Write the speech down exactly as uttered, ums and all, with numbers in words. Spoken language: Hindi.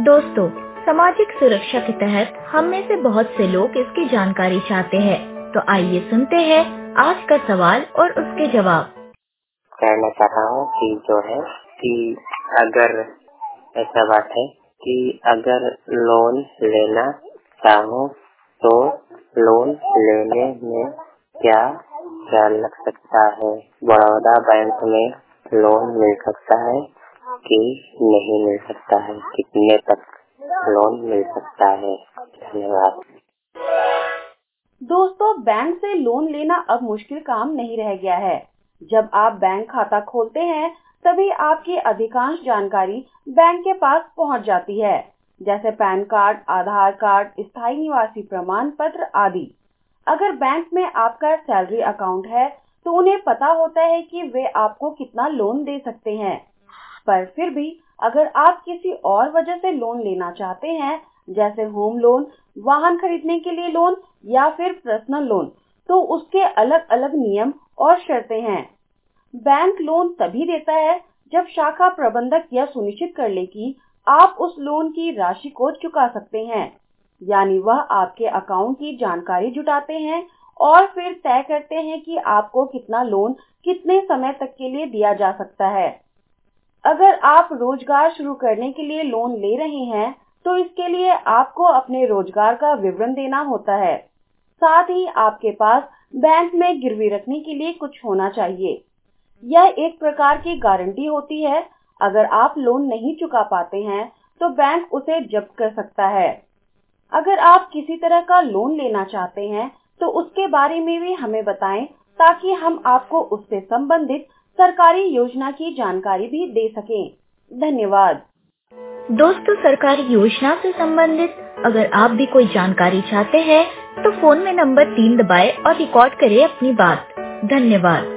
दोस्तों, सामाजिक सुरक्षा के तहत हम में से बहुत से लोग इसकी जानकारी चाहते हैं, तो आइए सुनते हैं आज का सवाल और उसके जवाब। कहना चाह रहा हूँ कि जो है कि अगर ऐसा बात है कि अगर लोन लेना चाहूँ तो लोन लेने में क्या क्या लग सकता है? बड़ौदा बैंक में लोन मिल सकता है कि नहीं मिल सकता है? कितने तक लोन मिल सकता है? धन्यवाद। दोस्तों, बैंक से लोन लेना अब मुश्किल काम नहीं रह गया है। जब आप बैंक खाता खोलते हैं तभी आपकी अधिकांश जानकारी बैंक के पास पहुंच जाती है, जैसे पैन कार्ड, आधार कार्ड, स्थायी निवासी प्रमाण पत्र आदि। अगर बैंक में आपका सैलरी अकाउंट है तो उन्हें पता होता है कि वे आपको कितना लोन दे सकते हैं। पर फिर भी अगर आप किसी और वजह से लोन लेना चाहते हैं, जैसे होम लोन, वाहन खरीदने के लिए लोन या फिर पर्सनल लोन, तो उसके अलग अलग नियम और शर्तें हैं। बैंक लोन तभी देता है जब शाखा प्रबंधक यह सुनिश्चित कर ले कि आप उस लोन की राशि को चुका सकते हैं, यानी वह आपके अकाउंट की जानकारी जुटाते हैं और फिर तय करते हैं कि आपको कितना लोन कितने समय तक के लिए दिया जा सकता है। अगर आप रोजगार शुरू करने के लिए लोन ले रहे हैं तो इसके लिए आपको अपने रोजगार का विवरण देना होता है। साथ ही आपके पास बैंक में गिरवी रखने के लिए कुछ होना चाहिए। यह एक प्रकार की गारंटी होती है। अगर आप लोन नहीं चुका पाते हैं तो बैंक उसे जब्त कर सकता है। अगर आप किसी तरह का लोन लेना चाहते हैं तो उसके बारे में भी हमें बताएं, ताकि हम आपको उससे संबंधित सरकारी योजना की जानकारी भी दे सकें। धन्यवाद। दोस्तों, सरकारी योजना से संबंधित अगर आप भी कोई जानकारी चाहते हैं तो फोन में नंबर तीन दबाएं और रिकॉर्ड करें अपनी बात। धन्यवाद।